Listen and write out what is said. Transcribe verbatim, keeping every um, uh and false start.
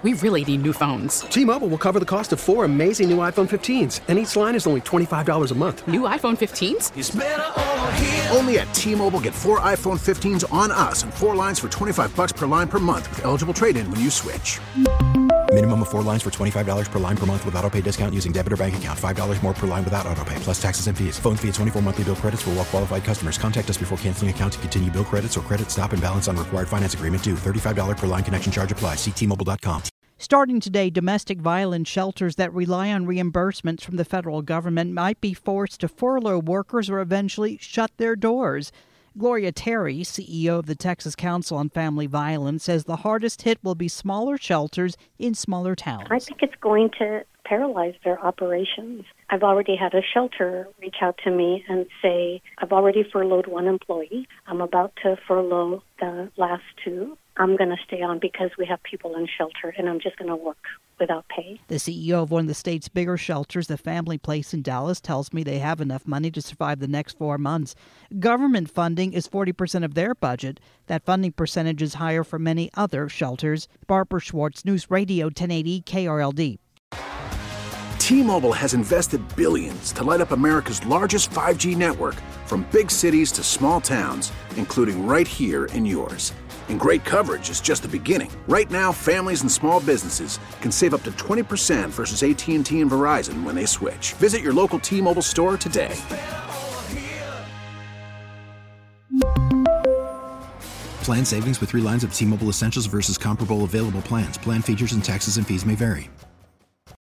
We really need new phones. T-Mobile will cover the cost of four amazing new iPhone fifteens, and each line is only twenty-five dollars a month. New iPhone fifteens? It's better over here. Only at T-Mobile, get four iPhone fifteens on us and four lines for twenty-five dollars per line per month with eligible trade-in when you switch. Minimum of four lines for twenty-five dollars per line per month with autopay discount using debit or bank account. five dollars more per line without autopay, plus taxes and fees. Phone fee at twenty-four monthly bill credits for well-qualified customers. Contact us before canceling account to continue bill credits or credit stop and balance on required finance agreement due. thirty-five dollars per line connection charge applies. See T Mobile dot com. Starting today, domestic violence shelters that rely on reimbursements from the federal government might be forced to furlough workers or eventually shut their doors. Gloria Terry, C E O of the Texas Council on Family Violence, says the hardest hit will be smaller shelters in smaller towns. I think it's going to paralyze their operations. I've already had a shelter reach out to me and say, I've already furloughed one employee. I'm about to furlough the last two. I'm going to stay on because we have people in shelter, and I'm just going to work without pay. The C E O of one of the state's bigger shelters, the Family Place in Dallas, tells me they have enough money to survive the next four months. Government funding is forty percent of their budget. That funding percentage is higher for many other shelters. Barbara Schwartz, News Radio ten eighty K R L D. T-Mobile has invested billions to light up America's largest five G network, from big cities to small towns, including right here in yours. And great coverage is just the beginning. Right now, families and small businesses can save up to twenty percent versus A T and T and Verizon when they switch. Visit your local T-Mobile store today. Plan savings with three lines of T-Mobile Essentials versus comparable available plans. Plan features and taxes and fees may vary.